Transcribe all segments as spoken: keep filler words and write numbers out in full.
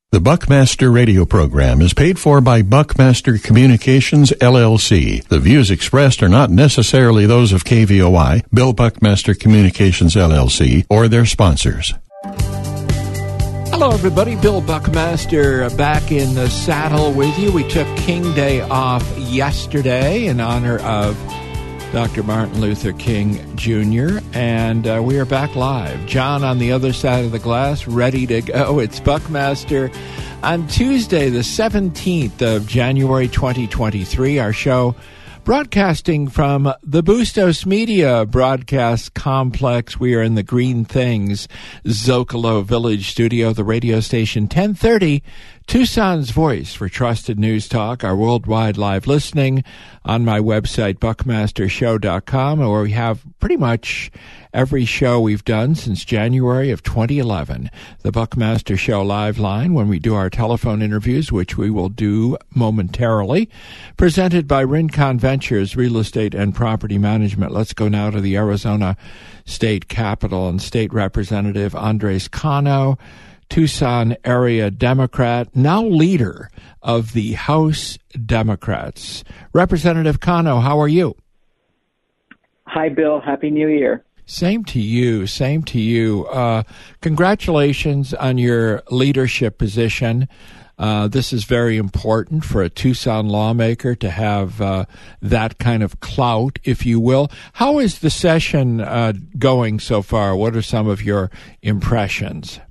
The Buckmaster radio program is paid for by Buckmaster Communications, L L C. The views expressed are not necessarily those of K V O I, Bill Buckmaster Communications, L L C, or their sponsors. Hello, everybody. Bill Buckmaster back in the saddle with you. We took King Day off yesterday in honor of Doctor Martin Luther King Junior, and uh, we are back live. John on the other side of the glass, ready to go. It's Buckmaster on Tuesday, the seventeenth of January, twenty twenty-three. Our show broadcasting from the Bustos Media Broadcast Complex. We are in the Green Things Zocalo Village studio, the radio station ten thirty, Tucson's voice for trusted news talk, our worldwide live listening on my website, buckmaster show dot com, where we have pretty much every show we've done since January of twenty eleven. The Buckmaster Show live line, when we do our telephone interviews, which we will do momentarily, presented by Rincon Ventures Real Estate and Property Management. Let's go now to the Arizona State Capitol and State Representative Andres Cano, Tucson area Democrat, now leader of the House Democrats. Representative Cano, how are you? Hi, Bill. Happy New Year. Same to you. Same to you. Uh, congratulations on your leadership position. Uh, this is very important for a Tucson lawmaker to have uh, that kind of clout, if you will. How is the session uh, going so far? What are some of your impressions?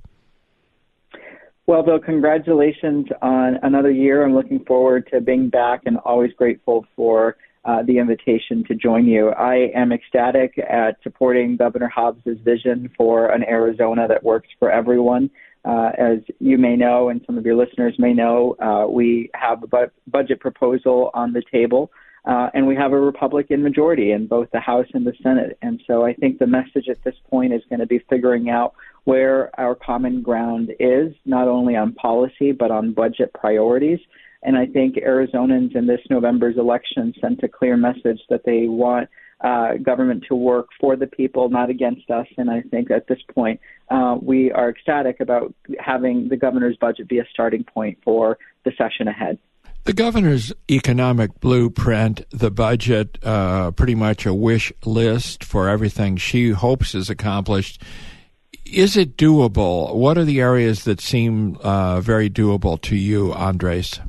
Well, Bill, congratulations on another year. I'm looking forward to being back and always grateful for uh, the invitation to join you. I am ecstatic at supporting Governor Hobbs' vision for an Arizona that works for everyone. Uh, as you may know, and some of your listeners may know, uh, we have a bu- budget proposal on the table, uh, and we have a Republican majority in both the House and the Senate. And so I think the message at this point is going to be figuring out where our common ground is, not only on policy, but on budget priorities. And I think Arizonans in this November's election sent a clear message that they want uh, government to work for the people, not against us. And I think at this point, uh, we are ecstatic about having the governor's budget be a starting point for the session ahead. The governor's economic blueprint, the budget, uh, pretty much a wish list for everything she hopes is accomplished. Is it doable? What are the areas that seem uh, very doable to you, Andres?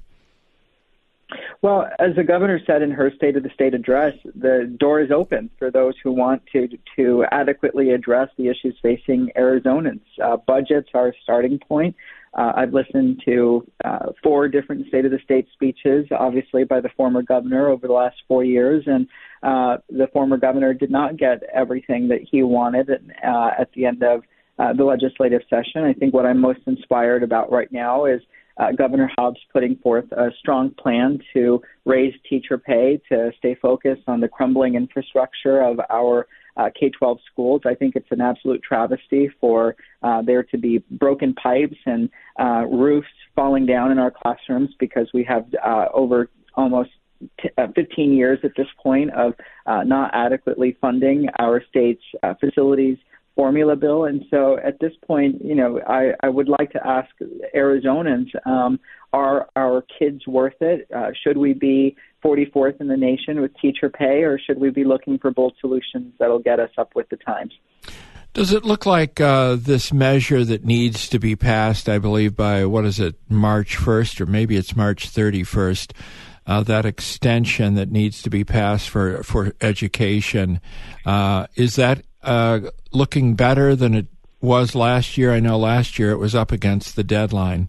Well, as the governor said in her State of the State address, the door is open for those who want to to adequately address the issues facing Arizonans. Uh, budgets are a starting point. Uh, I've listened to uh, four different State of the State speeches, obviously by the former governor over the last four years, and uh, the former governor did not get everything that he wanted uh, at the end of Uh, the legislative session. I think what I'm most inspired about right now is uh, Governor Hobbs putting forth a strong plan to raise teacher pay, to stay focused on the crumbling infrastructure of our uh, K twelve schools. I think it's an absolute travesty for uh, there to be broken pipes and uh, roofs falling down in our classrooms because we have uh, over almost t- uh, fifteen years at this point of uh, not adequately funding our state's uh, facilities formula, Bill. And so at this point, you know, I, I would like to ask Arizonans, um, are our kids worth it? Uh, should we be forty-fourth in the nation with teacher pay, or should we be looking for bold solutions that'll get us up with the times? Does it look like uh, this measure that needs to be passed, I believe, by, what is it, March first, or maybe it's March thirty-first, uh, that extension that needs to be passed for, for education, uh, is that Uh, looking better than it was last year? I know last year it was up against the deadline.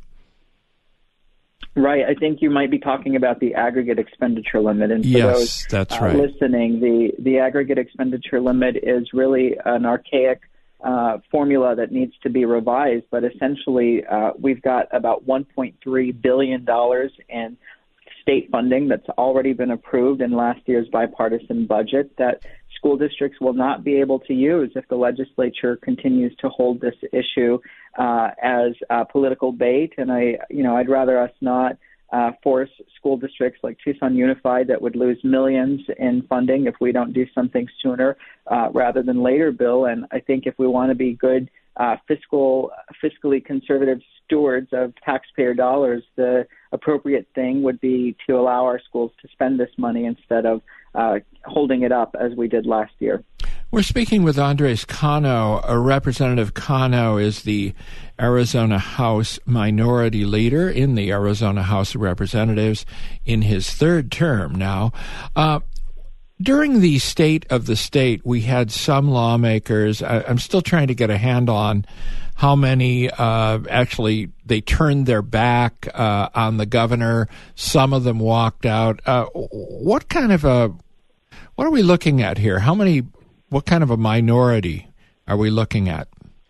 Right. I think you might be talking about the aggregate expenditure limit. And for yes, those that's uh, right. listening, the, the aggregate expenditure limit is really an archaic uh, formula that needs to be revised. But essentially, uh, we've got about one point three billion dollars in state funding that's already been approved in last year's bipartisan budget that school districts will not be able to use if the legislature continues to hold this issue uh, as uh, political bait. And I, you know, I'd rather us not uh, force school districts like Tucson Unified that would lose millions in funding if we don't do something sooner uh, rather than later, Bill. And I think if we want to be good uh, fiscal, fiscally conservative stewards of taxpayer dollars, the appropriate thing would be to allow our schools to spend this money instead of uh, holding it up as we did last year. We're speaking with Andres Cano. Uh, Representative Cano is the Arizona House Minority Leader in the Arizona House of Representatives in his third term now. Uh, during the State of the State, we had some lawmakers, I, I'm still trying to get a handle on how many uh, actually they turned their back uh, on the governor. Some of them walked out. Uh, what kind of a, what are we looking at here? How many What kind of a minority are we looking at?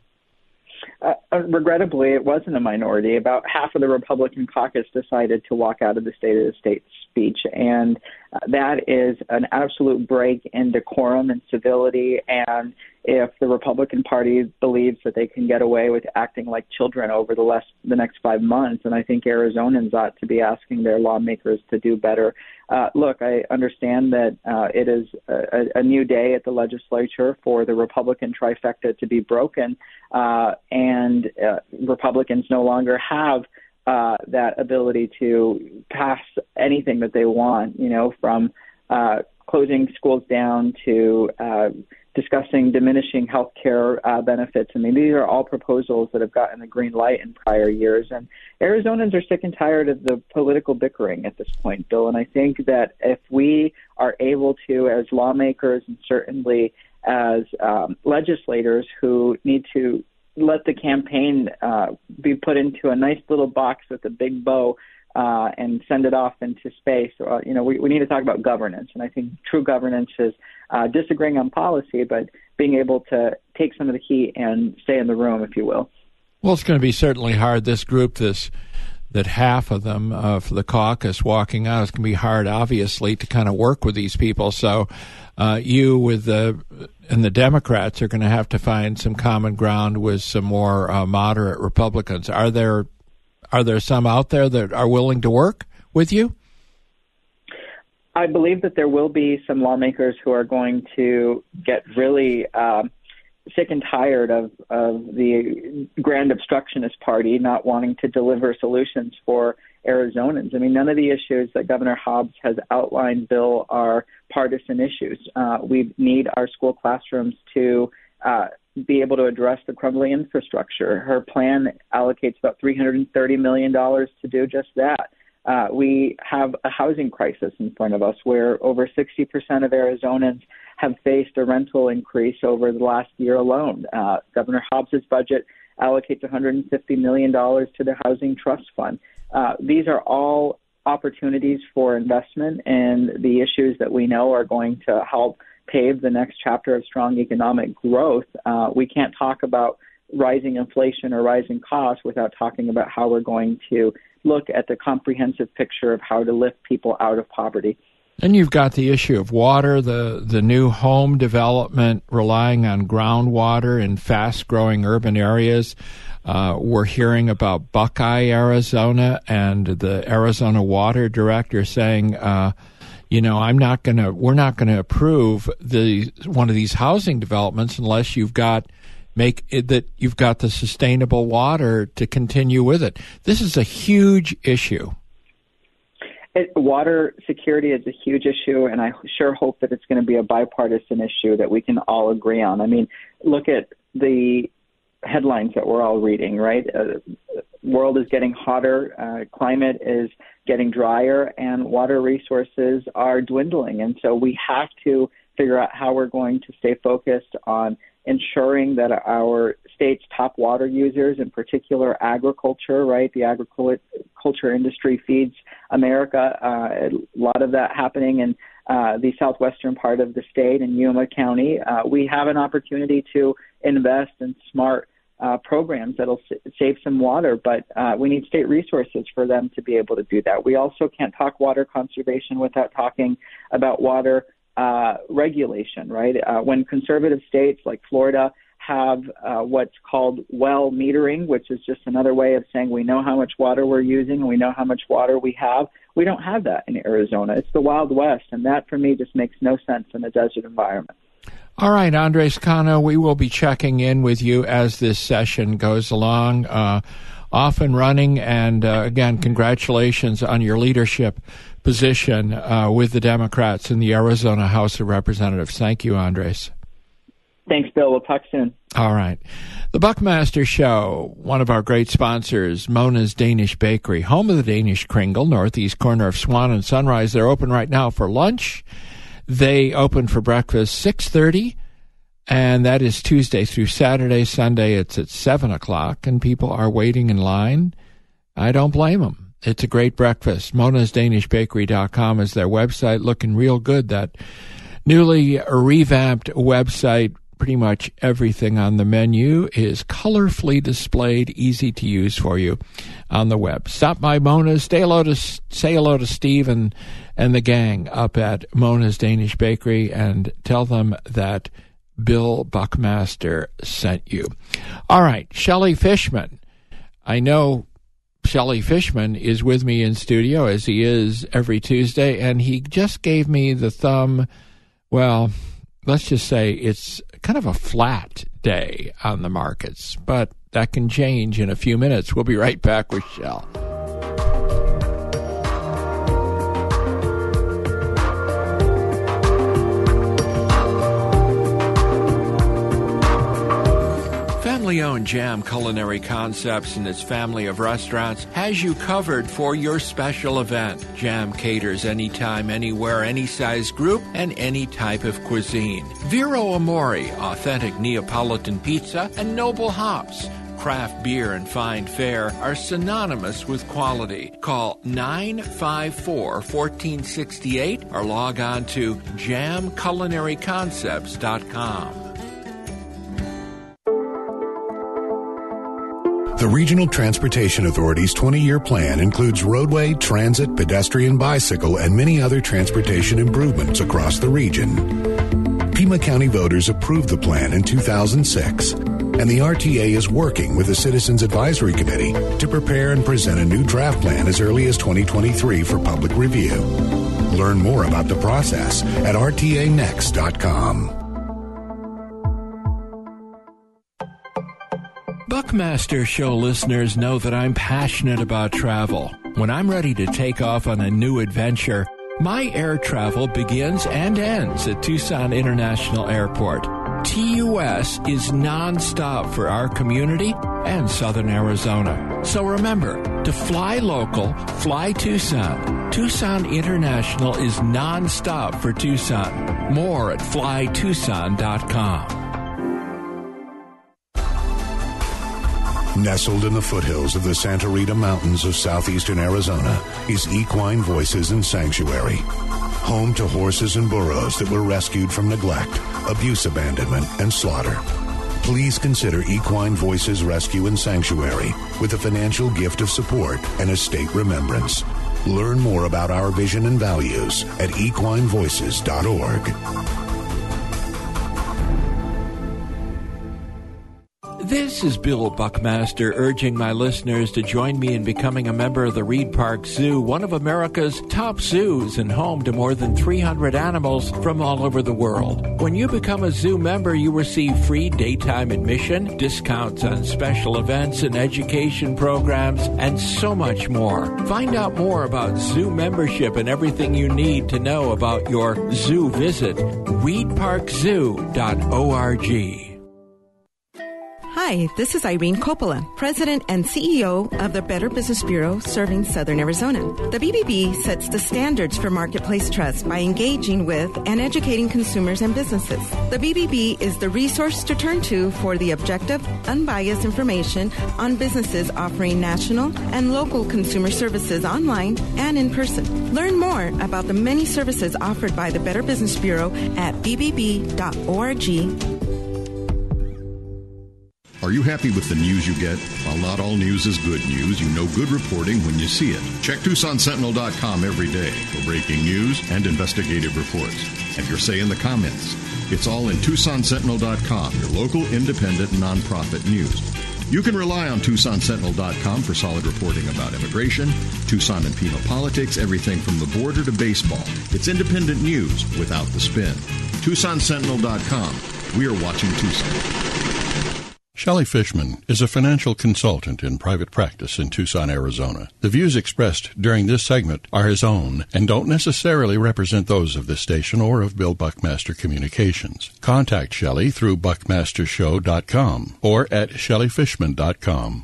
Uh, regrettably, it wasn't a minority. About half of the Republican caucus decided to walk out of the State of the State speech, and uh, that is an absolute break in decorum and civility. And if the Republican Party believes that they can get away with acting like children over the last, the next five months, and I think Arizonans ought to be asking their lawmakers to do better. Uh, look, I understand that uh, it is a, a new day at the legislature for the Republican trifecta to be broken, uh, and uh, Republicans no longer have uh, that ability to pass anything that they want, you know, from uh, closing schools down to uh, discussing diminishing health care uh, benefits. I mean, these are all proposals that have gotten the green light in prior years. And Arizonans are sick and tired of the political bickering at this point, Bill. And I think that if we are able to, as lawmakers and certainly as um, legislators who need to let the campaign uh, be put into a nice little box with a big bow uh, and send it off into space, uh, you know, we, we need to talk about governance. And I think true governance is uh, disagreeing on policy, but being able to take some of the heat and stay in the room, if you will. Well, it's going to be certainly hard. This group, this that half of them uh, for the caucus walking out, it's going to be hard, obviously, to kind of work with these people. So uh, you with the and the Democrats are going to have to find some common ground with some more uh, moderate Republicans. Are there are there some out there that are willing to work with you? I believe that there will be some lawmakers who are going to get really um, sick and tired of, of the grand obstructionist party not wanting to deliver solutions for Arizonans. I mean, none of the issues that Governor Hobbs has outlined, Bill, are partisan issues. Uh, we need our school classrooms to uh, be able to address the crumbling infrastructure. Her plan allocates about three hundred thirty million dollars to do just that. Uh, we have a housing crisis in front of us where over sixty percent of Arizonans have faced a rental increase over the last year alone. Uh, Governor Hobbs's budget allocates one hundred fifty million dollars to the Housing Trust Fund. Uh, these are all opportunities for investment in the issues that we know are going to help pave the next chapter of strong economic growth. Uh, we can't talk about rising inflation or rising costs without talking about how we're going to look at the comprehensive picture of how to lift people out of poverty. Then you've got the issue of water, the, the new home development relying on groundwater in fast-growing urban areas. Uh, we're hearing about Buckeye, Arizona, and the Arizona Water Director saying, uh, you know, I'm not going to, we're not going to approve the one of these housing developments unless you've got make it that you've got the sustainable water to continue with it. This is a huge issue. It, water security is a huge issue, and I sure hope that it's going to be a bipartisan issue that we can all agree on. I mean, look at the headlines that we're all reading, right? Uh, world is getting hotter, uh, climate is getting drier, and water resources are dwindling. And so we have to figure out how we're going to stay focused on ensuring that our state's top water users, in particular agriculture, right? The agriculture industry feeds America. Uh, a lot of that happening in uh, the southwestern part of the state in Yuma County. Uh, we have an opportunity to invest in smart uh, programs that'll s- save some water, but uh, we need state resources for them to be able to do that. We also can't talk water conservation without talking about water Uh, regulation, right? Uh, when conservative states like Florida have uh, what's called well metering, which is just another way of saying we know how much water we're using and we know how much water we have, we don't have that in Arizona. It's the Wild West, and that for me just makes no sense in a desert environment. All right, Andres Cano, we will be checking in with you as this session goes along, uh, off and running. And uh, again, congratulations on your leadership position uh, with the Democrats in the Arizona House of Representatives. Thank you, Andres. Thanks, Bill. We'll talk soon. All right. The Buckmaster Show, one of our great sponsors, Mona's Danish Bakery, home of the Danish Kringle, northeast corner of Swan and Sunrise. They're open right now for lunch. They open for breakfast six thirty, and that is Tuesday through Saturday. Sunday, it's at seven o'clock, and people are waiting in line. I don't blame them. It's a great breakfast. Monas Danish Bakery dot com is their website, looking real good. That newly revamped website, pretty much everything on the menu is colorfully displayed, easy to use for you on the web. Stop by Mona's, say hello to, say hello to Steve and, and the gang up at Mona's Danish Bakery, and tell them that Bill Buckmaster sent you. All right, Shelley Fishman. I know Shelley Fishman is with me in studio, as he is every Tuesday, and he just gave me the thumb. Well, let's just say it's kind of a flat day on the markets, but that can change in a few minutes. We'll be right back with Shell. Family-owned Jam Culinary Concepts and its family of restaurants has you covered for your special event. Jam caters anytime, anywhere, any size group, and any type of cuisine. Vero Amore, authentic Neapolitan pizza, and Noble Hops. Craft beer and fine fare are synonymous with quality. Call nine five four, one four six eight or log on to jam culinary concepts dot com. The Regional Transportation Authority's twenty-year plan includes roadway, transit, pedestrian, bicycle, and many other transportation improvements across the region. Pima County voters approved the plan in two thousand six, and the R T A is working with the Citizens Advisory Committee to prepare and present a new draft plan as early as twenty twenty-three for public review. Learn more about the process at r t a next dot com. Buckmaster Show listeners know that I'm passionate about travel. When I'm ready to take off on a new adventure, my air travel begins and ends at Tucson International Airport. T U S is nonstop for our community and Southern Arizona. So remember, to fly local, fly Tucson. Tucson International is nonstop for Tucson. More at fly tucson dot com. Nestled in the foothills of the Santa Rita Mountains of southeastern Arizona is Equine Voices and Sanctuary, home to horses and burros that were rescued from neglect, abuse, abandonment, and slaughter. Please consider Equine Voices Rescue and Sanctuary with a financial gift of support and estate remembrance. Learn more about our vision and values at equine voices dot org. This is Bill Buckmaster urging my listeners to join me in becoming a member of the Reed Park Zoo, one of America's top zoos and home to more than three hundred animals from all over the world. When you become a zoo member, you receive free daytime admission, discounts on special events and education programs, and so much more. Find out more about zoo membership and everything you need to know about your zoo visit. reed park zoo dot org. Hi, this is Irene Coppola, President and C E O of the Better Business Bureau serving Southern Arizona. The B B B sets the standards for marketplace trust by engaging with and educating consumers and businesses. The B B B is the resource to turn to for the objective, unbiased information on businesses offering national and local consumer services online and in person. Learn more about the many services offered by the Better Business Bureau at b b b dot org. Are you happy with the news you get? While not all news is good news, you know good reporting when you see it. Check Tucson Sentinel dot com every day for breaking news and investigative reports. And your say in the comments. It's all in Tucson Sentinel dot com, your local independent nonprofit news. You can rely on Tucson Sentinel dot com for solid reporting about immigration, Tucson and Pima politics, everything from the border to baseball. It's independent news without the spin. Tucson Sentinel dot com. We are watching Tucson. Shelley Fishman is a financial consultant in private practice in Tucson, Arizona. The views expressed during this segment are his own and don't necessarily represent those of this station or of Bill Buckmaster Communications. Contact Shelley through buckmaster show dot com or at shelley fishman dot com.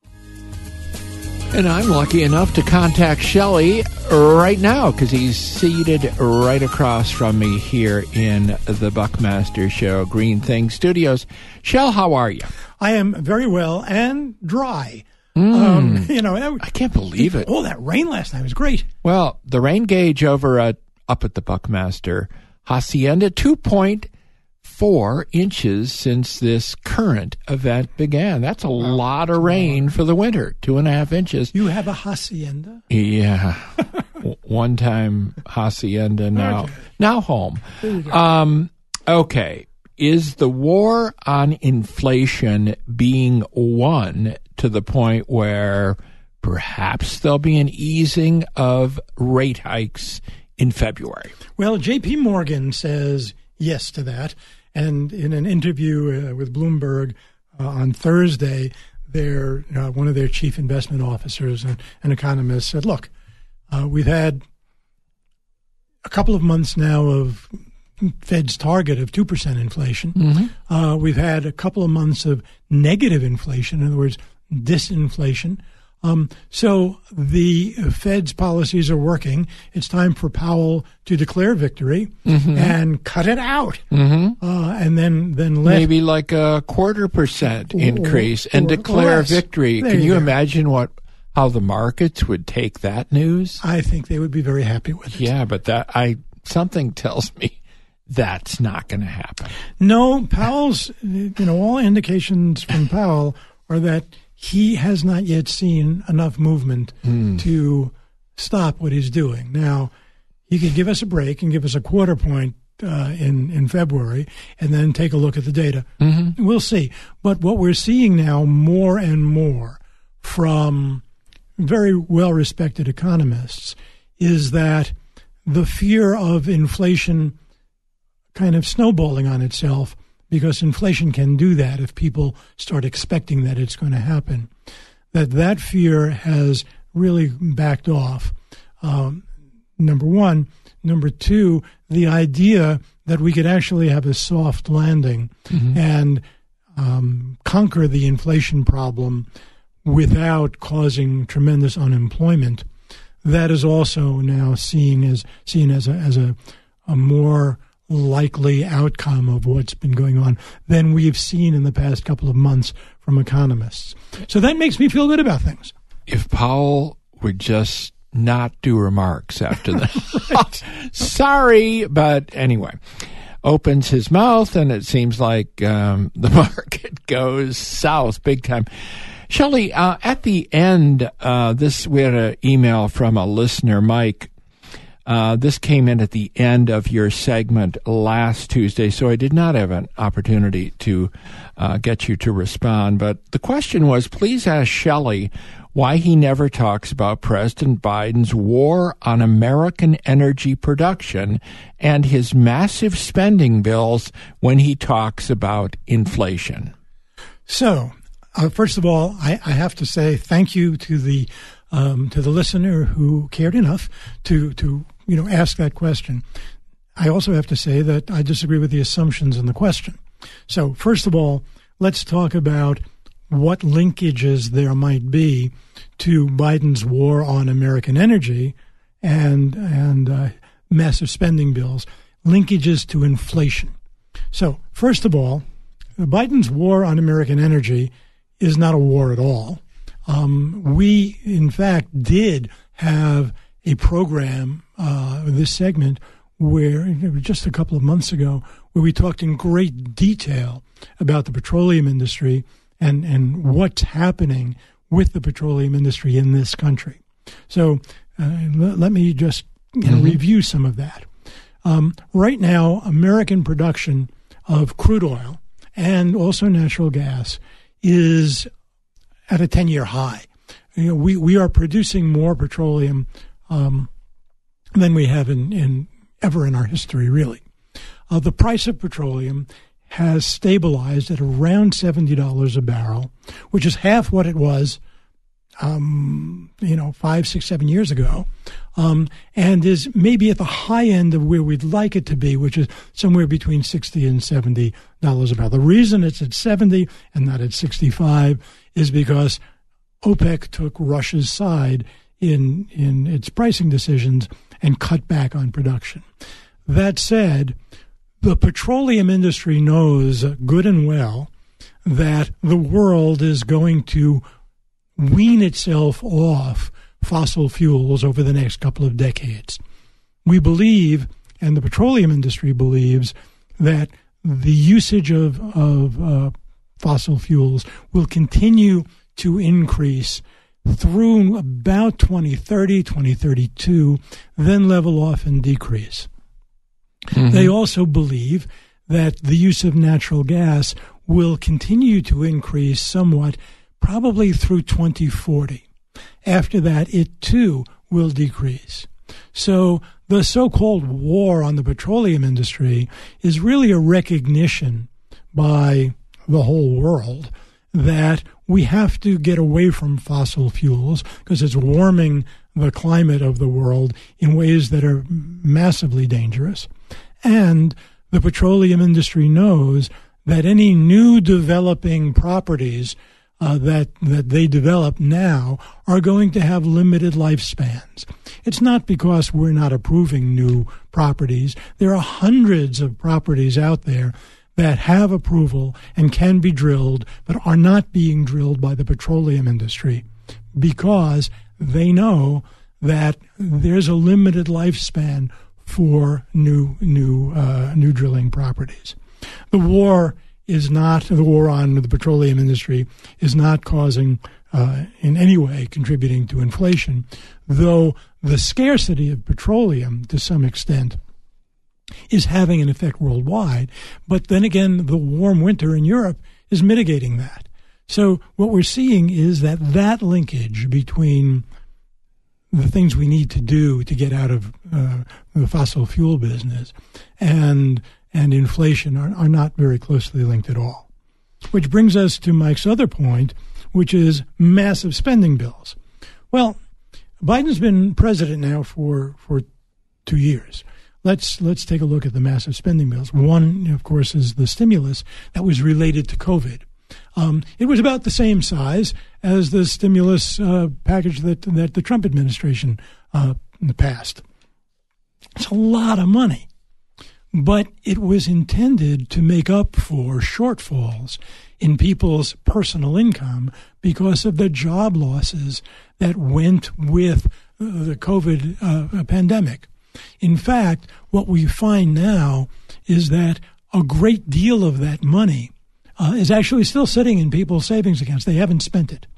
And I'm lucky enough to contact Shelley right now because he's seated right across from me here in the Buckmaster Show Green Thing Studios. Shell, how are you? I am very well and dry. Mm. Um, you know, that, I can't believe it. Oh, that rain last night was great. Well, the rain gauge over at up at the Buckmaster Hacienda, two point four inches since this current event began. That's a wow. lot of rain for the winter, two and a half inches. You have a hacienda? Yeah. One time hacienda, now okay. now home. Um, okay. Is the war on inflation being won to the point where perhaps there'll be an easing of rate hikes in February? Well, J P Morgan says yes to that. And in an interview uh, with Bloomberg uh, on Thursday, their uh, one of their chief investment officers and an economist said, look, uh, we've had a couple of months now of Fed's target of two percent inflation. Mm-hmm. Uh, we've had a couple of months of negative inflation, in other words, disinflation. Um, so the Fed's policies are working. It's time for Powell to declare victory mm-hmm. and cut it out, mm-hmm. uh, and then then let maybe like a quarter percent increase or, and or, declare or victory. There Can you, you imagine what how the markets would take that news? I think they would be very happy with it. Yeah, but that I something tells me that's not going to happen. No, Powell's you know all indications from Powell are that he has not yet seen enough movement mm. to stop what he's doing. Now, he could give us a break and give us a quarter point uh, in, in February and then take a look at the data. Mm-hmm. We'll see. But what we're seeing now more and more from very well-respected economists is that the fear of inflation kind of snowballing on itself, because inflation can do that if people start expecting that it's going to happen, that that fear has really backed off, um, number one. Number two, the idea that we could actually have a soft landing mm-hmm. and um, conquer the inflation problem without causing tremendous unemployment, that is also now seen as, seen as, a, as a, a more likely outcome of what's been going on than we've seen in the past couple of months from economists. So that makes me feel good about things. If Powell would just not do remarks after that. Sorry, but anyway, opens his mouth and it seems like um, the market goes south big time. Shelley, uh, at the end, uh, this we had an email from a listener, Mike. Uh, this came in at the end of your segment last Tuesday, so I did not have an opportunity to uh, get you to respond. But the question was, please ask Shelley why he never talks about President Biden's war on American energy production and his massive spending bills when he talks about inflation. So, uh, first of all, I, I have to say thank you to the um, to the listener who cared enough to to you know ask that question. I also have to say that I disagree with the assumptions in the question. So, first of all, let's talk about what linkages there might be to Biden's war on American energy and and uh, massive spending bills, linkages to inflation. So, first of all, Biden's war on American energy is not a war at all. Um, we, in fact, did have a program, uh, this segment, where just a couple of months ago, where we talked in great detail about the petroleum industry and, and what's happening with the petroleum industry in this country. So uh, let, let me just you know, mm-hmm. review some of that. Um, right now, American production of crude oil and also natural gas is at a ten-year high. You know, we, we are producing more petroleum um, than we have in, in ever in our history, really. uh, the price of petroleum has stabilized at around seventy dollars a barrel, which is half what it was, um, you know, five, six, seven years ago, um, and is maybe at the high end of where we'd like it to be, which is somewhere between sixty and seventy dollars a barrel. The reason it's at seventy and not at sixty-five is because OPEC took Russia's side in in its pricing decisions and cut back on production. That said, the petroleum industry knows good and well that the world is going to wean itself off fossil fuels over the next couple of decades. We believe, and the petroleum industry believes, that the usage of, of uh, fossil fuels will continue to increase through about twenty thirty, twenty thirty-two, then level off and decrease. Mm-hmm. They also believe that the use of natural gas will continue to increase somewhat, probably through twenty forty. After that, it too will decrease. So the so-called war on the petroleum industry is really a recognition by the whole world that we have to get away from fossil fuels because it's warming the climate of the world in ways that are massively dangerous. And the petroleum industry knows that any new developing properties uh, that that they develop now are going to have limited lifespans. It's not because we're not approving new properties. There are hundreds of properties out there that have approval and can be drilled, but are not being drilled by the petroleum industry because they know that there's a limited lifespan for new new uh, new drilling properties. The war is not the war on the petroleum industry is not causing uh, in any way contributing to inflation, though the scarcity of petroleum to some extent is having an effect worldwide. But then again, the warm winter in Europe is mitigating that. So what we're seeing is that that linkage between the things we need to do to get out of uh, the fossil fuel business and and inflation are, are not very closely linked at all. Which brings us to Mike's other point, which is massive spending bills. Well, Biden's been president now for, for two years. Let's let's take a look at the massive spending bills. One, of course, is the stimulus that was related to COVID. Um, it was about the same size as the stimulus uh, package that that the Trump administration uh, passed. It's a lot of money, but it was intended to make up for shortfalls in people's personal income because of the job losses that went with the COVID uh, pandemic. In fact, what we find now is that a great deal of that money uh, is actually still sitting in people's savings accounts. They haven't spent it.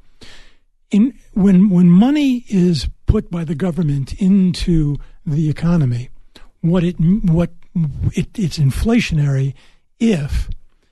In when when money is put by the government into the economy, what it what it, it's inflationary if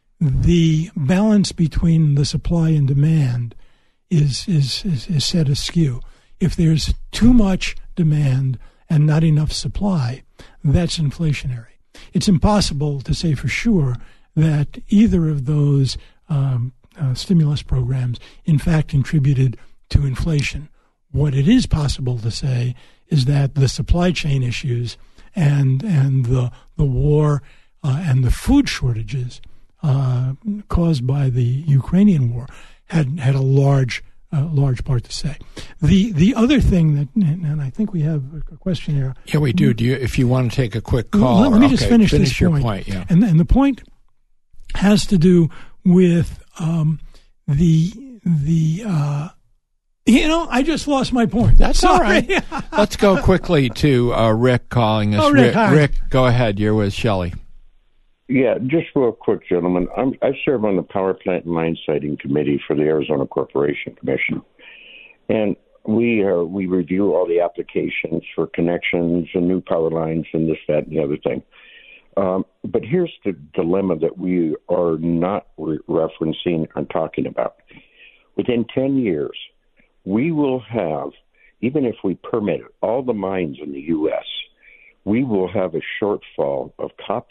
the balance between the supply and demand is is is, is set askew. If there's too much demand and not enough supply, that's inflationary. It's impossible to say for sure that either of those um, uh, stimulus programs, in fact, contributed to inflation. What it is possible to say is that the supply chain issues and and the the war uh, and the food shortages uh, caused by the Ukrainian war had had a large a large part to say. The the other thing that, and I think we have a question here. Yeah, we do. Do you, if you want to take a quick call? Let, let me okay, just finish, finish this your point. point. Yeah. And, and the point has to do with um, the, the uh, you know, I just lost my point. That's Sorry. all right. Let's go quickly to uh, Rick calling us. Oh, Rick, Rick, hi. Rick, go ahead. You're with Shelley. Yeah, just real quick, gentlemen. I'm, I serve on the Power Plant and Mine Siting Committee for the Arizona Corporation Commission. And we uh, we review all the applications for connections and new power lines and this, that, and the other thing. Um, but here's the dilemma that we are not re- referencing and talking about. Within ten years, we will have, even if we permit all the mines in the U S, we will have a shortfall of copper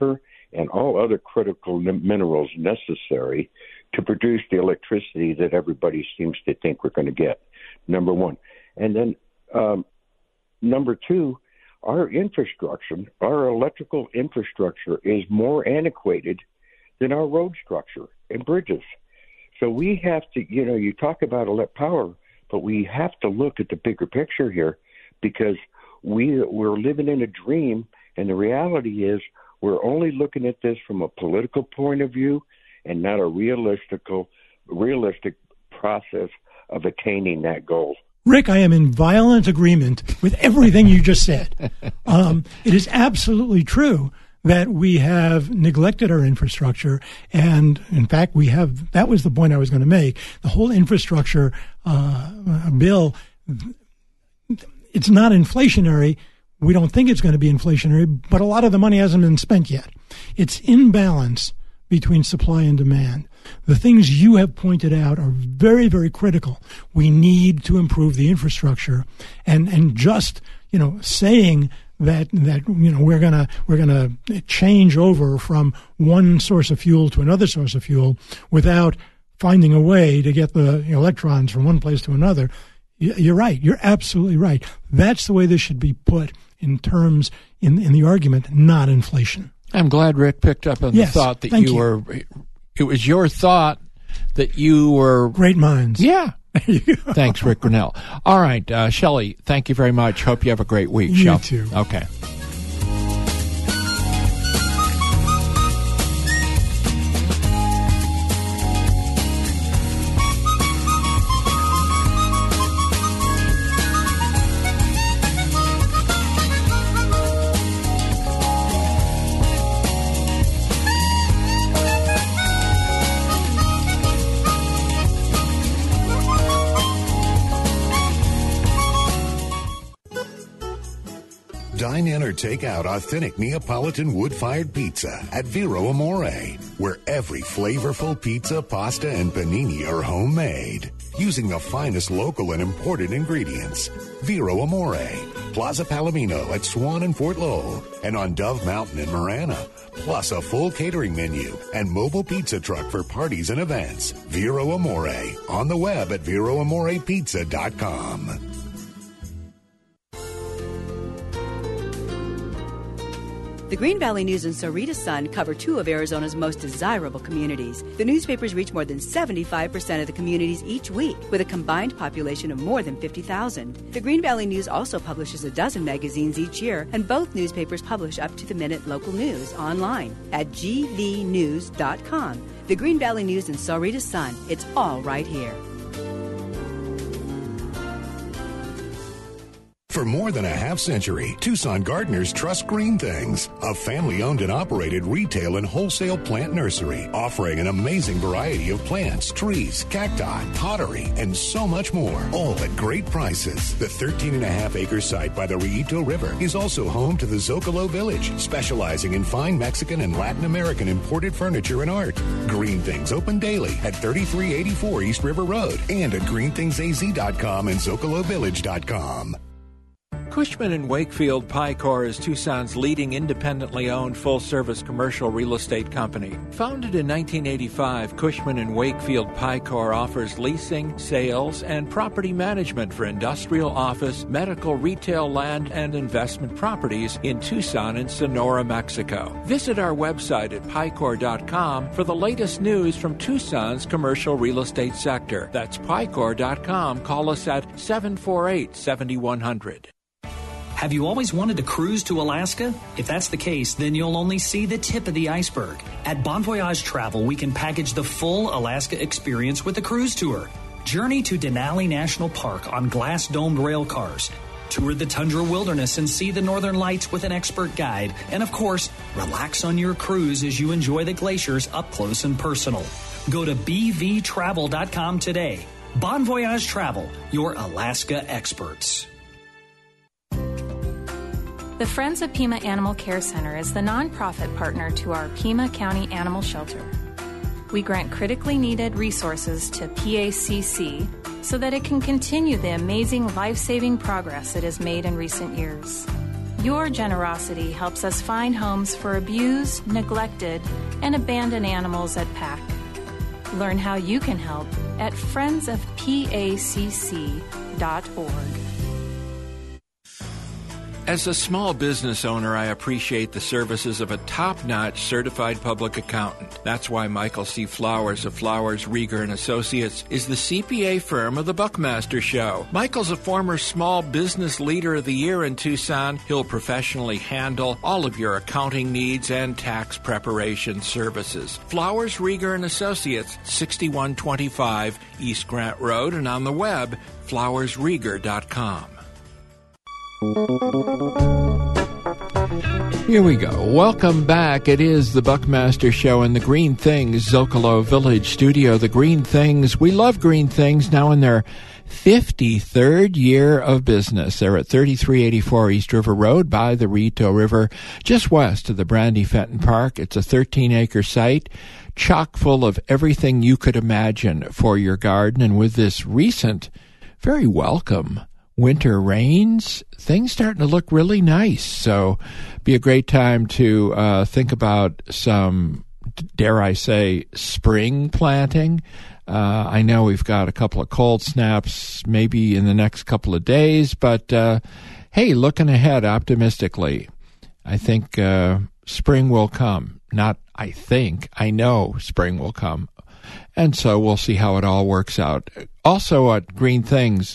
and all other critical minerals necessary to produce the electricity that everybody seems to think we're going to get, number one. And then um, number two, our infrastructure, our electrical infrastructure is more antiquated than our road structure and bridges. So we have to, you know, you talk about elect power, but we have to look at the bigger picture here, because we, we're living in a dream, and the reality is we're only looking at this from a political point of view and not a realistic, realistic process of attaining that goal. Rick, I am in violent agreement with everything you just said. Um, it is absolutely true that we have neglected our infrastructure. And in fact, we have, that was the point I was going to make. The whole infrastructure uh, bill, it's not inflationary. We don't think it's going to be inflationary, but a lot of the money hasn't been spent yet. It's imbalance between supply and demand. The things you have pointed out are very, very critical. We need to improve the infrastructure, and, and just, you know, saying that, that, you know, we're gonna, we're gonna change over from one source of fuel to another source of fuel without finding a way to get the electrons from one place to another. You're right. You're absolutely right. That's the way this should be put in terms in, in the argument, not inflation. I'm glad Rick picked up on yes, the thought that you, you were, it was your thought that you were. Great minds. Yeah. Thanks, Rick Grinnell. All right, uh, Shelley, thank you very much. Hope you have a great week. You Shell. too. Okay. Dine in or take out authentic Neapolitan wood-fired pizza at Vero Amore, where every flavorful pizza, pasta, and panini are homemade, using the finest local and imported ingredients. Vero Amore, Plaza Palomino at Swan and Fort Lowell, and on Dove Mountain in Marana, plus a full catering menu and mobile pizza truck for parties and events. Vero Amore, on the web at vero amore pizza dot com. The Green Valley News and Sahuarita Sun cover two of Arizona's most desirable communities. The newspapers reach more than seventy-five percent of the communities each week, with a combined population of more than fifty thousand. The Green Valley News also publishes a dozen magazines each year, and both newspapers publish up-to-the-minute local news online at g v news dot com. The Green Valley News and Sahuarita Sun, it's all right here. For more than a half century, Tucson gardeners trust Green Things, a family-owned and operated retail and wholesale plant nursery, offering an amazing variety of plants, trees, cacti, pottery, and so much more, all at great prices. The thirteen and a half acre site by the Rillito River is also home to the Zocalo Village, specializing in fine Mexican and Latin American imported furniture and art. Green Things open daily at thirty-three eighty-four East River Road and at green things a z dot com and zocalo village dot com. Cushman and Wakefield Picor is Tucson's leading independently owned full-service commercial real estate company. Founded in nineteen eighty-five, Cushman and Wakefield Picor offers leasing, sales, and property management for industrial, office, medical, retail, land, and investment properties in Tucson and Sonora, Mexico. Visit our website at picor dot com for the latest news from Tucson's commercial real estate sector. That's picor dot com. Call us at seven four eight, seven one zero zero. Have you always wanted to cruise to Alaska? If that's the case, then you'll only see the tip of the iceberg. At Bon Voyage Travel, we can package the full Alaska experience with a cruise tour. Journey to Denali National Park on glass-domed rail cars. Tour the tundra wilderness and see the northern lights with an expert guide. And of course, relax on your cruise as you enjoy the glaciers up close and personal. Go to b v travel dot com today. Bon Voyage Travel, your Alaska experts. The Friends of Pima Animal Care Center is the nonprofit partner to our Pima County Animal Shelter. We grant critically needed resources to P A C C so that it can continue the amazing life-saving progress it has made in recent years. Your generosity helps us find homes for abused, neglected, and abandoned animals at P A C. Learn how you can help at friends of P A C C dot org. As a small business owner, I appreciate the services of a top-notch certified public accountant. That's why Michael C. Flowers of Flowers, Rieger and Associates is the C P A firm of the Buckmaster Show. Michael's a former Small Business Leader of the Year in Tucson. He'll professionally handle all of your accounting needs and tax preparation services. Flowers, Rieger and Associates, sixty-one twenty-five East Grant Road, and on the web, flowers rieger dot com. Here we go. Welcome back. It is the Buckmaster Show in the Green Things Zocalo Village studio. The Green Things, we love Green Things, now in their fifty-third year of business. They're at thirty-three eighty-four East River Road by the Rito River, just west of the Brandy Fenton Park. It's a thirteen-acre site, chock full of everything you could imagine for your garden. And with this recent, very welcome winter rains, things starting to look really nice. So be a great time to uh, think about some, dare I say, spring planting. Uh, I know we've got a couple of cold snaps maybe in the next couple of days, but uh, hey, looking ahead optimistically, I think uh, spring will come. Not I think, I know spring will come. And so we'll see how it all works out. Also at Green Things,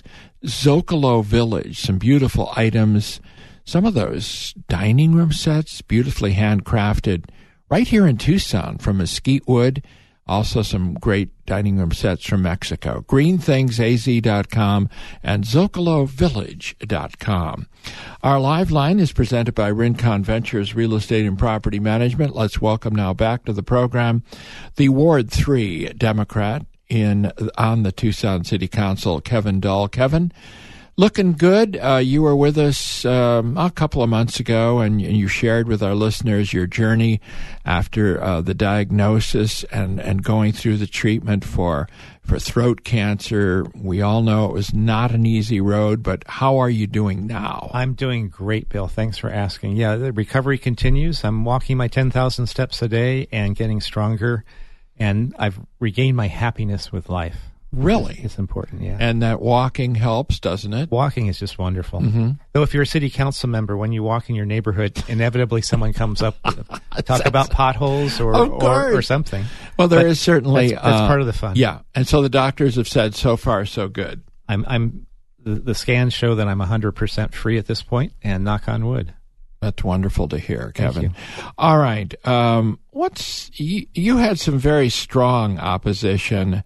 Zocalo Village, some beautiful items, some of those dining room sets, beautifully handcrafted, right here in Tucson from mesquite wood. Also some great dining room sets from Mexico. green things a z dot com and zocalo village dot com. Our live line is presented by Rincon Ventures Real Estate and Property Management. Let's welcome now back to the program the Ward three Democrat in on the Tucson City Council, Kevin Dahl. Kevin, looking good. Uh, you were with us um, a couple of months ago, and, and you shared with our listeners your journey after uh, the diagnosis and, and going through the treatment for for throat cancer. We all know it was not an easy road, but how are you doing now? I'm doing great, Bill. Thanks for asking. Yeah, the recovery continues. I'm walking my ten thousand steps a day and getting stronger, and I've regained my happiness with life. Really? It's important, yeah. And that walking helps, doesn't it? Walking is just wonderful. Mm-hmm. Though if you're a city council member, when you walk in your neighborhood, inevitably someone comes up to talk about potholes or, or, or something. Well, there but is certainly... That's, that's uh, part of the fun. Yeah, and so the doctors have said so far so good. I'm, I'm. The, the scans show that I'm one hundred percent free at this point, and knock on wood. That's wonderful to hear, Kevin. Thank you. All right. Um, what's you, you had some very strong opposition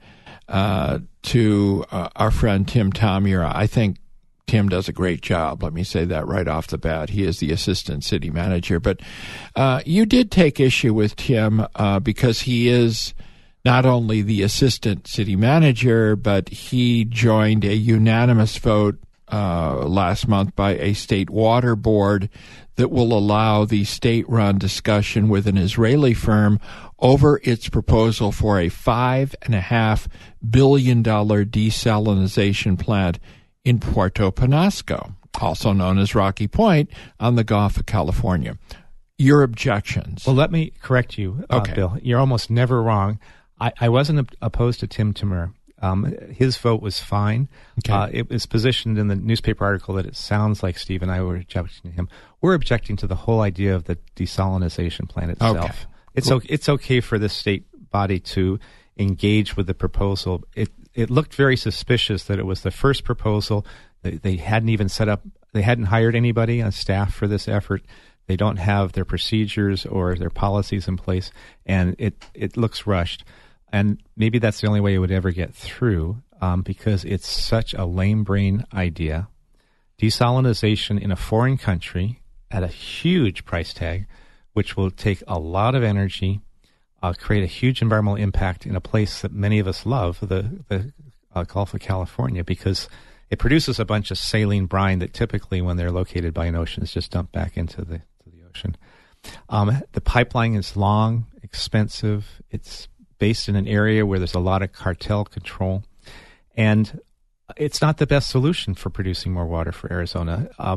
uh, to uh, our friend Tim Tomura. I think Tim does a great job. Let me say that right off the bat. He is the assistant city manager. But uh, you did take issue with Tim uh, because he is not only the assistant city manager, but he joined a unanimous vote uh, last month by a state water board that will allow the state-run discussion with an Israeli firm over its proposal for a five and a half billion dollar desalinization plant in Puerto Penasco, also known as Rocky Point, on the Gulf of California. Your objections? Well, let me correct you, uh, okay. Bill. You're almost never wrong. I, I wasn't op- opposed to Tim Tomura. Um, his vote was fine. Okay. Uh, it was positioned in the newspaper article that it sounds like Steve and I were objecting to him. We're objecting to the whole idea of the desalinization plant itself. Okay. It's cool. okay, it's okay for the state body to engage with the proposal. It it looked very suspicious that it was the first proposal. They, they hadn't even set up. They hadn't hired anybody on staff for this effort. They don't have their procedures or their policies in place, and it it looks rushed. And maybe that's the only way it would ever get through, um, because it's such a lame brain idea. Desalinization in a foreign country at a huge price tag, which will take a lot of energy, uh, create a huge environmental impact in a place that many of us love, the, the uh, Gulf of California, because it produces a bunch of saline brine that typically, when they're located by an ocean, is just dumped back into the, to the ocean. Um, the pipeline is long, expensive. It's based in an area where there's a lot of cartel control, and it's not the best solution for producing more water for Arizona. Um,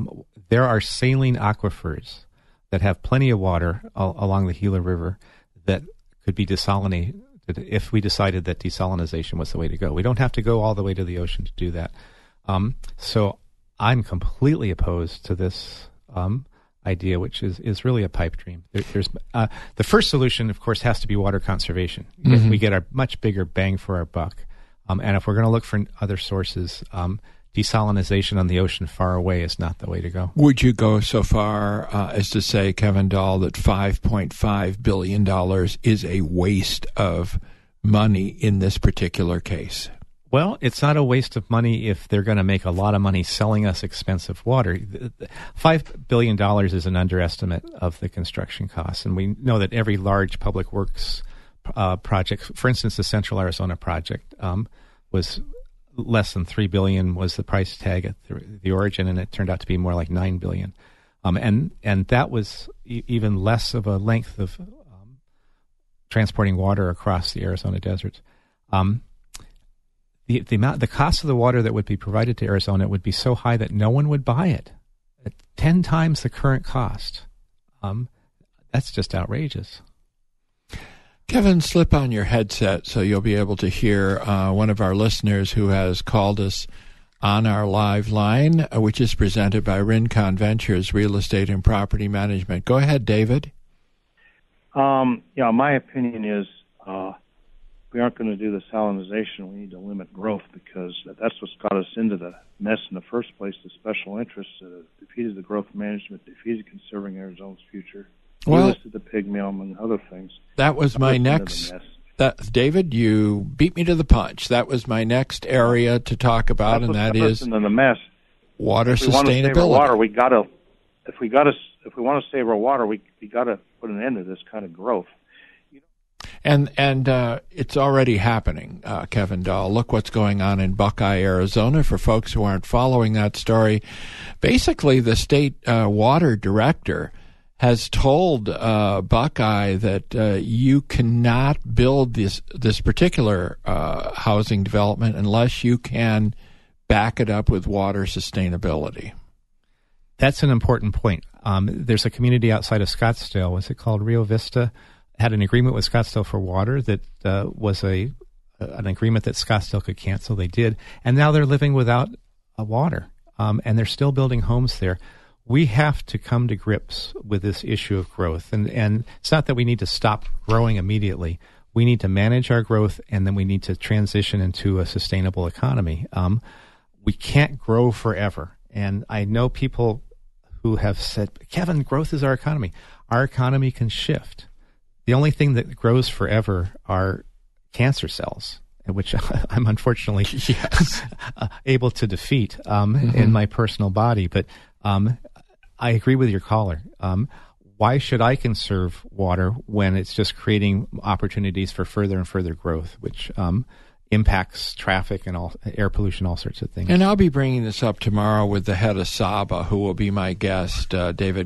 There are saline aquifers that have plenty of water al- along the Gila River that could be desalinated if we decided that desalinization was the way to go. We don't have to go all the way to the ocean to do that. Um, so I'm completely opposed to this um, idea, which is, is really a pipe dream. There, there's uh, the first solution, of course, has to be water conservation. Mm-hmm. We get a much bigger bang for our buck. Um, and if we're going to look for other sources, um, desalinization on the ocean far away is not the way to go. Would you go so far uh, as to say, Kevin Dahl, that five point five billion dollars is a waste of money in this particular case? Well, it's not a waste of money if they're going to make a lot of money selling us expensive water. five billion dollars is an underestimate of the construction costs, and we know that every large public works uh, project, for instance, the Central Arizona project, um, was less than three billion dollars was the price tag at the, the origin, and it turned out to be more like nine billion dollars. Um, and, and that was e- even less of a length of um, transporting water across the Arizona deserts. Um, the, the amount, the cost of the water that would be provided to Arizona would be so high that no one would buy it. At ten times the current cost. Um, that's just outrageous. Kevin, slip on your headset so you'll be able to hear uh, one of our listeners who has called us on our live line, uh, which is presented by Rincon Ventures Real Estate and Property Management. Go ahead, David. Um, yeah, my opinion is uh, we aren't going to do the salinization. We need to limit growth because that's what's got us into the mess in the first place. The special interests uh, defeated the growth management, defeated conserving Arizona's future. Well, listed the pig mill and other things. That was my next. That David, you beat me to the punch. That was my next area to talk about, That's and that is in the mess. Water if we sustainability. Want to save our water, we gotta. If we gotta, if we want to save our water, we we gotta put an end to this kind of growth. And and uh, it's already happening, uh, Kevin Dahl. Look what's going on in Buckeye, Arizona. For folks who aren't following that story, basically the state uh, water director has told uh, Buckeye that uh, you cannot build this this particular uh, housing development unless you can back it up with water sustainability. That's an important point. Um, there's a community outside of Scottsdale. Was it called Rio Vista? Had an agreement with Scottsdale for water that uh, was a an agreement that Scottsdale could cancel. They did, and now they're living without uh, water, um, and they're still building homes there. We have to come to grips with this issue of growth. And, and it's not that we need to stop growing immediately. We need to manage our growth, and then we need to transition into a sustainable economy. Um, we can't grow forever. And I know people who have said, Kevin, growth is our economy. Our economy can shift. The only thing that grows forever are cancer cells, which I'm unfortunately yes. able to defeat um, mm-hmm. in my personal body. But um, I agree with your caller. Um, why should I conserve water when it's just creating opportunities for further and further growth, which um, impacts traffic and all air pollution, all sorts of things? And I'll be bringing this up tomorrow with the head of Saba, who will be my guest, uh, David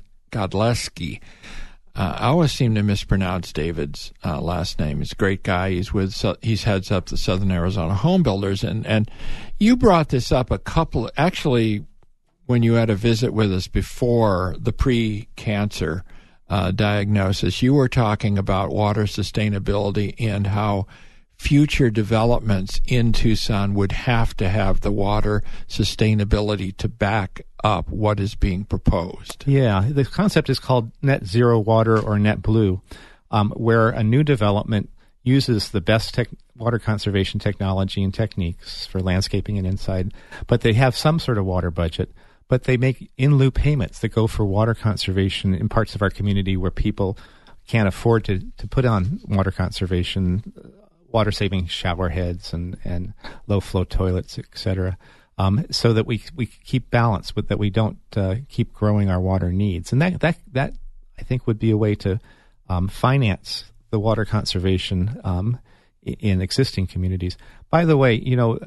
Godleski. Uh, I always seem to mispronounce David's uh, last name. He's a great guy. He's with he's heads up the Southern Arizona Home Builders, and and you brought this up a couple actually. When you had a visit with us before the pre-cancer uh, diagnosis, you were talking about water sustainability and how future developments in Tucson would have to have the water sustainability to back up what is being proposed. Yeah, the concept is called net zero water or net blue, um, where a new development uses the best tech, water conservation technology and techniques for landscaping and inside, but they have some sort of water budget. But they make in-lieu payments that go for water conservation in parts of our community where people can't afford to, to put on water conservation, water-saving shower heads and, and low-flow toilets, et cetera, um, so that we we keep balance, with that we don't uh, keep growing our water needs. And that, that, that I think, would be a way to um, finance the water conservation um, in existing communities. By the way, you know,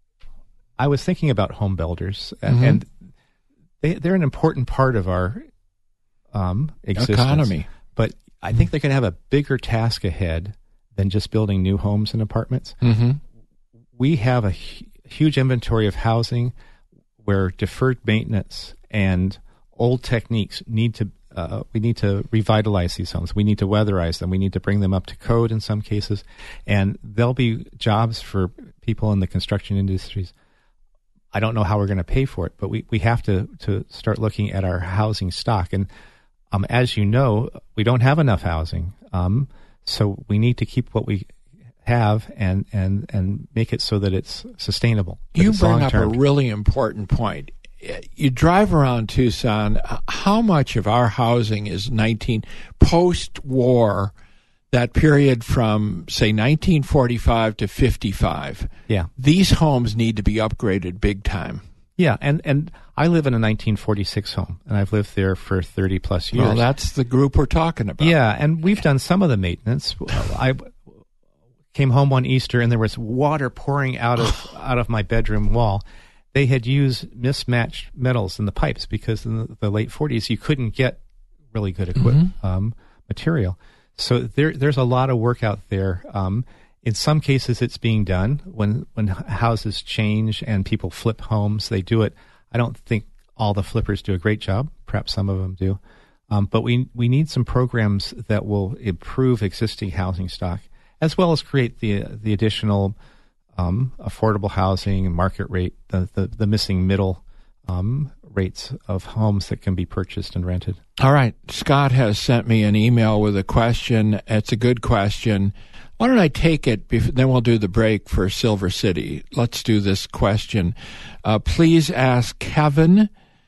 I was thinking about home builders, mm-hmm. and They, they're an important part of our um, existence. Economy. But I think they're going to have a bigger task ahead than just building new homes and apartments. Mm-hmm. We have a hu- huge inventory of housing where deferred maintenance and old techniques need to, uh, we need to revitalize these homes. We need to weatherize them. We need to bring them up to code in some cases. And there'll be jobs for people in the construction industries. I don't know how we're going to pay for it, but we, we have to, to start looking at our housing stock. And um, as you know, we don't have enough housing. Um, so we need to keep what we have and, and, and make it so that it's sustainable. You bring up long-term. a really important point. You drive around Tucson, how much of our housing is nineteen post-war, that period from, say, nineteen forty-five to fifty-five? Yeah. These homes need to be upgraded big time. Yeah, and, and I live in a nineteen forty-six home, and I've lived there for thirty plus years. Well, that's the group we're talking about. Yeah, and we've done some of the maintenance. I came home one Easter, and there was water pouring out of out of my bedroom wall. They had used mismatched metals in the pipes because in the, the late forties, you couldn't get really good equip, mm-hmm. um, material. So there, there's a lot of work out there. Um, in some cases, it's being done. When when houses change and people flip homes, they do it. I don't think all the flippers do a great job. Perhaps some of them do. Um, but we we need some programs that will improve existing housing stock, as well as create the the additional um, affordable housing and market rate, the, the, the missing middle um, rates of homes that can be purchased and rented. All right. Scott has sent me an email with a question. It's a good question. Why don't I take it, before, then we'll do the break for Silver City. Let's do this question. Uh, please ask Kevin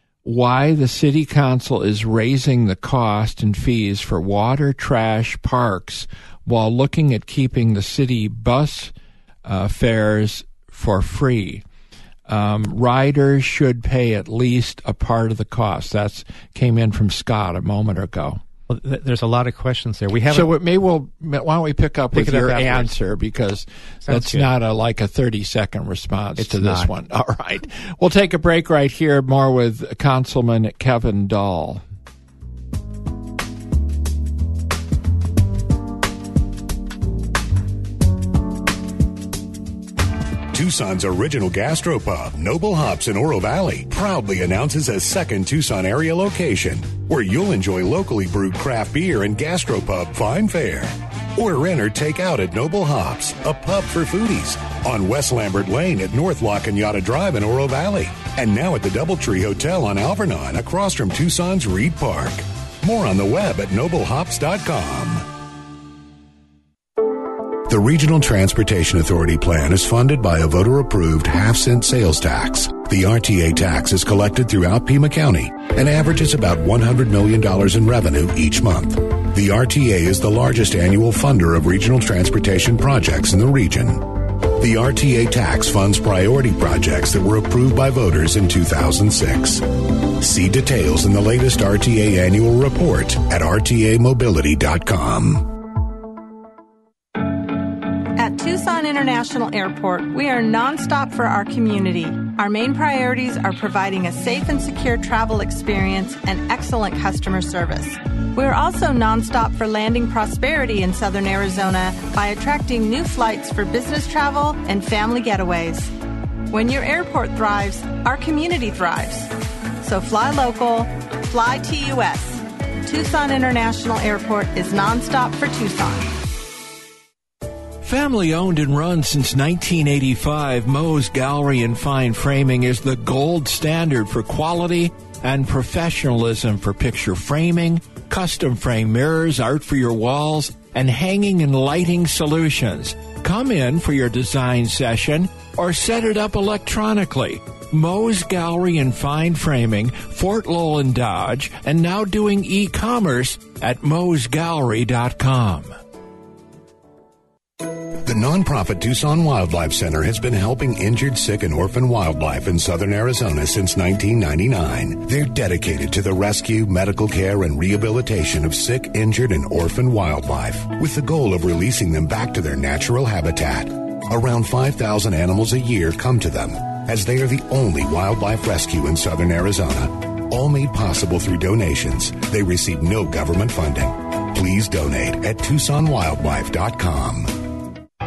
why the city council is raising the cost and fees for water, trash, parks, while looking at keeping the city bus uh, fares for free. Um, riders should pay at least a part of the cost. That came in from Scott a moment ago. Well, th- there's a lot of questions there. We have so maybe we'll why don't we pick up pick with your up answer, because Sounds that's good. not a like a thirty second response it's to this not. one. All right, we'll take a break right here. More with Councilman Kevin Dahl. Tucson's original gastropub, Noble Hops in Oro Valley, proudly announces a second Tucson area location where you'll enjoy locally brewed craft beer and gastropub fine fare. Order in or take out at Noble Hops, a pub for foodies, on West Lambert Lane at North La Cañada Drive in Oro Valley, and now at the Doubletree Hotel on Alvernon across from Tucson's Reed Park. More on the web at noble hops dot com. The Regional Transportation Authority plan is funded by a voter-approved half-cent sales tax. The R T A tax is collected throughout Pima County and averages about one hundred million dollars in revenue each month. The R T A is the largest annual funder of regional transportation projects in the region. The R T A tax funds priority projects that were approved by voters in two thousand six. See details in the latest R T A annual report at r t a mobility dot com. At Tucson International Airport, we are nonstop for our community. Our main priorities are providing a safe and secure travel experience and excellent customer service. We are also nonstop for landing prosperity in Southern Arizona by attracting new flights for business travel and family getaways. When your airport thrives, our community thrives. So fly local, fly T U S. Tucson International Airport is nonstop for Tucson. Family owned and run since nineteen eighty-five, Moe's Gallery and Fine Framing is the gold standard for quality and professionalism for picture framing, custom frame mirrors, art for your walls, and hanging and lighting solutions. Come in for your design session or set it up electronically. Moe's Gallery and Fine Framing, Fort Lowell and Dodge, and now doing e-commerce at moes gallery dot com. The nonprofit Tucson Wildlife Center has been helping injured, sick, and orphan wildlife in southern Arizona since nineteen ninety-nine. They're dedicated to the rescue, medical care, and rehabilitation of sick, injured, and orphan wildlife, with the goal of releasing them back to their natural habitat. Around five thousand animals a year come to them, as they are the only wildlife rescue in southern Arizona. All made possible through donations. They receive no government funding. Please donate at tucson wildlife dot com.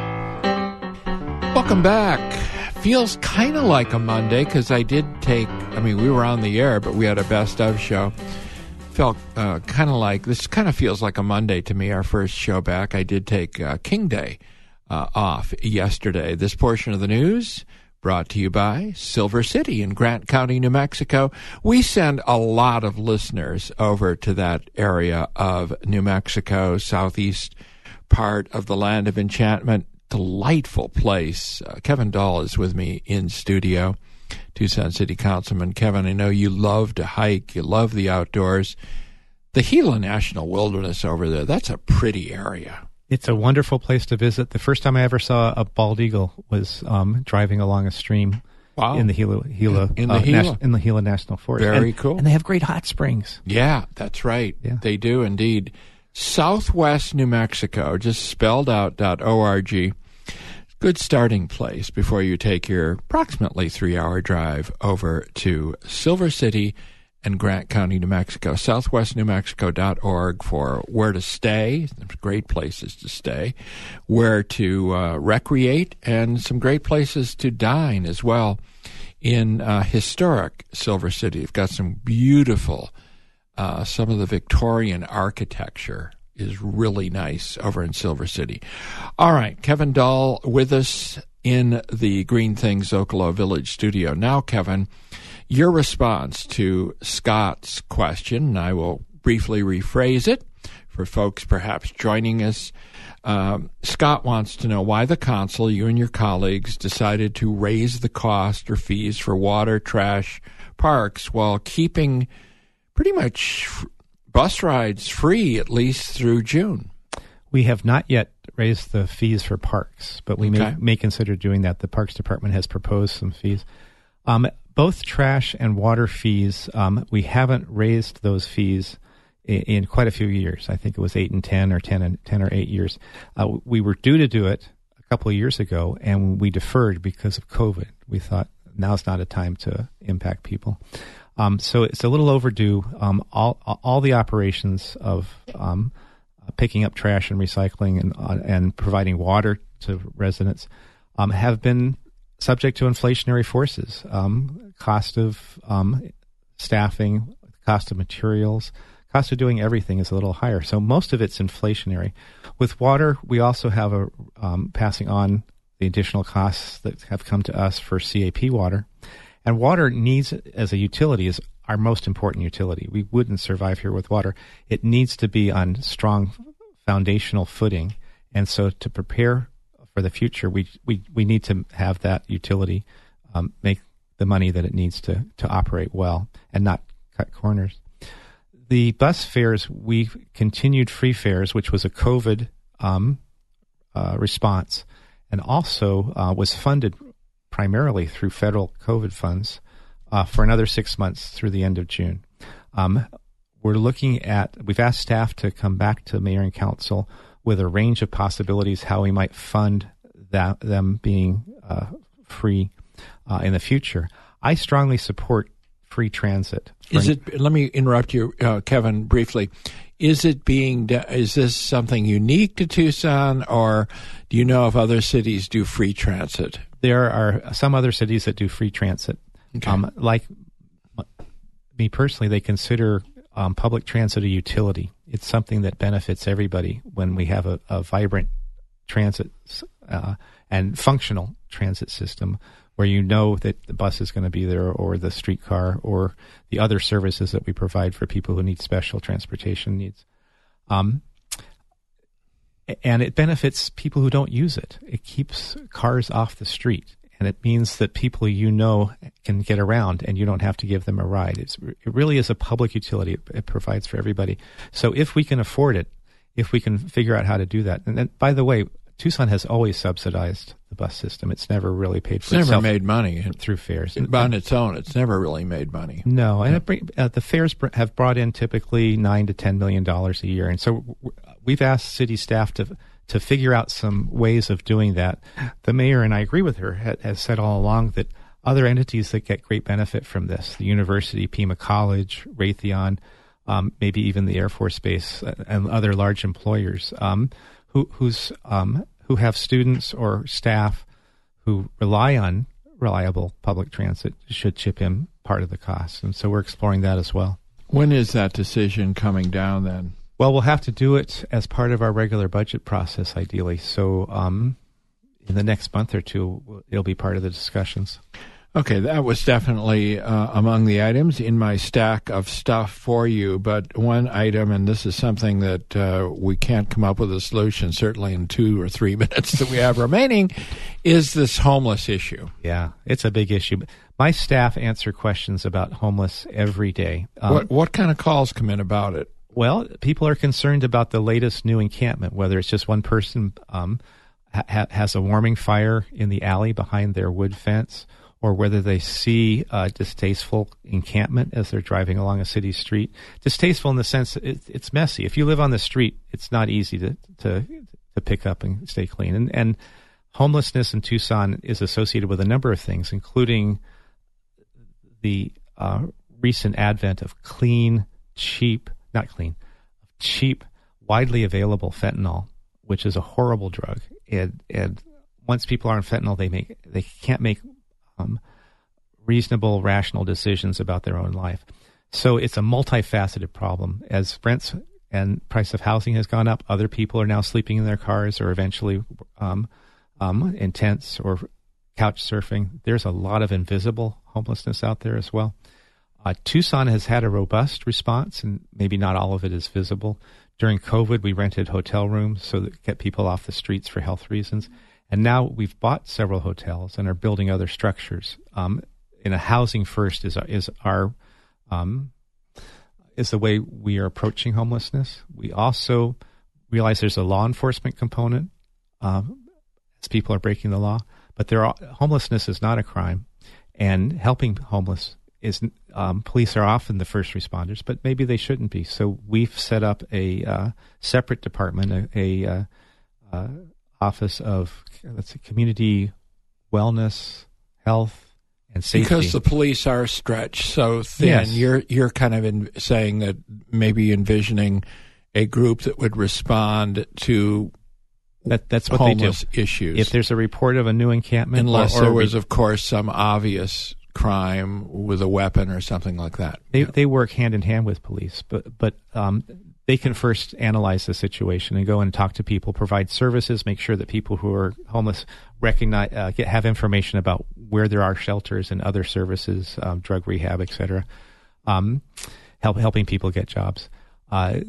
Welcome back. Feels kind of like a Monday because I did take I mean, we were on the air, but we had a best of show. Felt uh, kind of like, this kind of feels like a Monday to me, our first show back. I did take uh, King Day uh, off yesterday. This portion of the news brought to you by Silver City in Grant County, New Mexico. We send a lot of listeners over to that area of New Mexico, southeast part of the Land of Enchantment. Delightful place. Uh, Kevin Dahl is with me in studio. Tucson City Councilman Kevin, I know you love to hike. You love the outdoors. The Gila National Wilderness over there, that's a pretty area. It's a wonderful place to visit. The first time I ever saw a bald eagle was um, driving along a stream wow. in the Gila, Gila, in, the uh, Gila. Nas- in the Gila National Forest. Very and, cool. And they have great hot springs. Yeah, that's right. Yeah. They do indeed. Southwest New Mexico, just spelled out .org. Good starting place before you take your approximately three-hour drive over to Silver City and Grant County, New Mexico. southwest new mexico dot org for where to stay. There's great places to stay, where to uh, recreate, and some great places to dine as well in uh, historic Silver City. You've got some beautiful, uh, some of the Victorian architecture is really nice over in Silver City. All right, Kevin Dahl with us in the Green Things Zocalo Village studio. Now, Kevin, your response to Scott's question, and I will briefly rephrase it for folks perhaps joining us. Um, Scott wants to know why the council, you and your colleagues, decided to raise the cost or fees for water, trash, parks while keeping pretty much bus rides free at least through June. We have not yet raised the fees for parks, but we okay. may, may consider doing that. The Parks Department has proposed some fees. Um, both trash and water fees, um, we haven't raised those fees in, in quite a few years. I think it was eight and ten or ten and ten or eight years. Uh, we were due to do it a couple of years ago, and we deferred because of COVID. We thought now's not a time to impact people. Um, so it's a little overdue. Um, all all the operations of um, picking up trash and recycling and uh, and providing water to residents um, have been subject to inflationary forces. Um, cost of um, staffing, cost of materials, cost of doing everything is a little higher. So most of it's inflationary. With water, we also have a um, passing on the additional costs that have come to us for C A P water. And water needs, as a utility, is our most important utility. We wouldn't survive here with water. It needs to be on strong foundational footing. And so to prepare for the future, we we, we need to have that utility um, make the money that it needs to, to operate well and not cut corners. The bus fares, we continued free fares, which was a COVID um, uh, response, and also uh, was funded primarily through federal COVID funds uh, for another six months through the end of June. Um, we're looking at, we've asked staff to come back to mayor and council with a range of possibilities how we might fund that them being uh, free uh, in the future. I strongly support free transit. Is it? Let me interrupt you, uh, Kevin, briefly. Is it being? Is this something unique to Tucson, or do you know if other cities do free transit? There are some other cities that do free transit. Okay. Um, like me personally, they consider um, public transit a utility. It's something that benefits everybody when we have a, a vibrant transit uh, and functional transit system where you know that the bus is going to be there, or the streetcar, or the other services that we provide for people who need special transportation needs. Um, and it benefits people who don't use it. It keeps cars off the street, and it means that people you know can get around, and you don't have to give them a ride. It's, it really is a public utility. It, it provides for everybody. So if we can afford it, if we can figure out how to do that. And then, by the way, Tucson has always subsidized the bus system. It's never really paid for it's itself. It's never made money. Through fares. And, on its own, it's never really made money. No, and it bring, uh, the fares br- have brought in typically nine to ten million dollars a year. And so w- we've asked city staff to to figure out some ways of doing that. The mayor, and I agree with her, ha- has said all along that other entities that get great benefit from this, the university, Pima College, Raytheon, um, maybe even the Air Force Base uh, and other large employers, um, who who's um, who have students or staff who rely on reliable public transit should chip in part of the cost. And so we're exploring that as well. When is that decision coming down then? Well, we'll have to do it as part of our regular budget process, ideally. So um, in the next month or two, it'll be part of the discussions. Okay, that was definitely uh, among the items in my stack of stuff for you. But one item, and this is something that uh, we can't come up with a solution, certainly in two or three minutes that we have remaining, is this homeless issue. Yeah, it's a big issue. My staff answer questions about homeless every day. Um, what, what kind of calls come in about it? Well, people are concerned about the latest new encampment, whether it's just one person um, ha- has a warming fire in the alley behind their wood fence, or whether they see a distasteful encampment as they're driving along a city street. Distasteful in the sense that it, it's messy. If you live on the street, it's not easy to to, to pick up and stay clean. And, and homelessness in Tucson is associated with a number of things, including the uh, recent advent of clean, cheap, not clean, cheap, widely available fentanyl, which is a horrible drug. And, and once people are on fentanyl, they make they can't make Um, reasonable, rational decisions about their own life. So it's a multifaceted problem. As rents and price of housing has gone up, other people are now sleeping in their cars or eventually um, um, in tents or couch surfing. There's a lot of invisible homelessness out there as well. Uh, Tucson has had a robust response, and maybe not all of it is visible. During COVID, we rented hotel rooms so that get people off the streets for health reasons. And now we've bought several hotels and are building other structures. Um, in a housing first is is our um, is the way we are approaching homelessness. We also realize there's a law enforcement component um, as people are breaking the law, but there are, homelessness is not a crime, and helping homeless is um, police are often the first responders, but maybe they shouldn't be. So we've set up a uh, separate department, a, a uh, uh, office of let's say community wellness, health, and safety. Because the police are stretched so thin, yes. you're you're kind of in saying that maybe envisioning a group that would respond to that, that's what homeless they do. issues. If there's a report of a new encampment, unless or, or there was, of course, some obvious crime with a weapon or something like that. They they work hand in hand with police, but but um, they can first analyze the situation and go and talk to people, provide services, make sure that people who are homeless recognize, uh, get, have information about where there are shelters and other services, um, drug rehab, et cetera, um, help, helping people get jobs. Uh,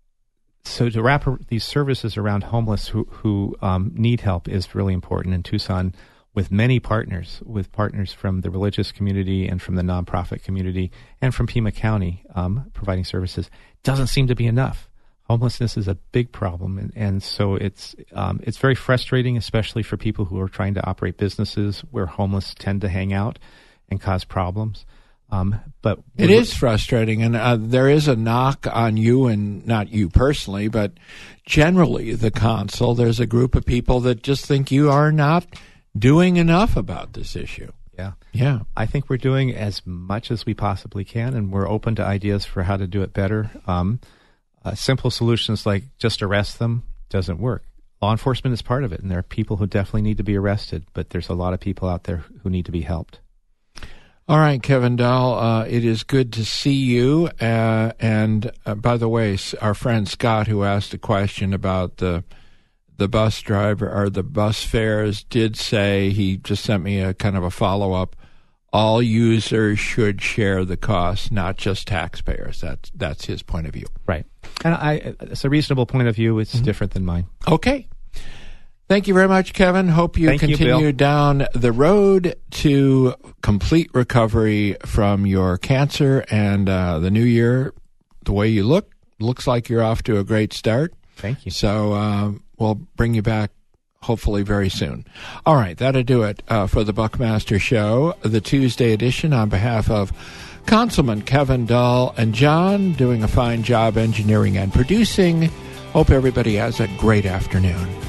so to wrap these services around homeless who, who um, need help is really important in Tucson, with many partners, with partners from the religious community and from the nonprofit community and from Pima County um, providing services. Doesn't seem to be enough. Homelessness is a big problem, and, and so it's um, it's very frustrating, especially for people who are trying to operate businesses where homeless tend to hang out and cause problems. Um, but it is frustrating, and uh, there is a knock on you, and not you personally, but generally the council. There's a group of people that just think you are not doing enough about this issue. Yeah. Yeah. I think we're doing as much as we possibly can, and we're open to ideas for how to do it better. Um, uh, simple solutions like just arrest them doesn't work. Law enforcement is part of it, and there are people who definitely need to be arrested, but there's a lot of people out there who need to be helped. All right, Kevin Dahl, uh, it is good to see you. Uh, and uh, by the way, our friend Scott, who asked a question about the the bus driver or the bus fares, did say, he just sent me a kind of a follow-up, all users should share the cost, not just taxpayers. That's, that's his point of view. Right. And I, it's a reasonable point of view. It's mm-hmm. different than mine. Okay. Thank you very much, Kevin. Hope you Thank continue you, down the road to complete recovery from your cancer, and uh, the new year, the way you look, looks like you're off to a great start. Thank you. So um, we'll bring you back hopefully very soon. All right, that'll do it uh, for the Buckmaster Show, the Tuesday edition, on behalf of Councilman Kevin Dahl and John, doing a fine job engineering and producing. Hope everybody has a great afternoon.